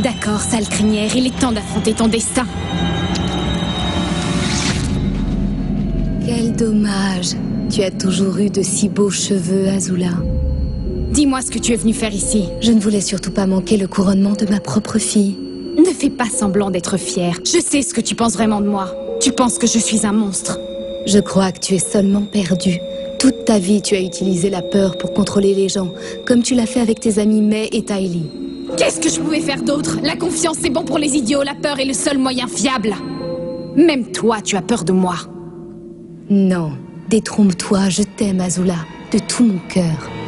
D'accord, sale crinière, il est temps d'affronter ton destin. Quel dommage. Tu as toujours eu de si beaux cheveux, Azula. Dis-moi ce que tu es venu faire ici. Je ne voulais surtout pas manquer le couronnement de ma propre fille. Ne fais pas semblant d'être fière. Je sais ce que tu penses vraiment de moi. Tu penses que je suis un monstre. Je crois que tu es seulement perdue. Toute ta vie, tu as utilisé la peur pour contrôler les gens, comme tu l'as fait avec tes amis Mai et Ty Lee. Qu'est-ce que je pouvais faire d'autre? La confiance, c'est bon pour les idiots. La peur est le seul moyen fiable. Même toi, tu as peur de moi. Non, détrompe-toi, je t'aime, Azula, de tout mon cœur.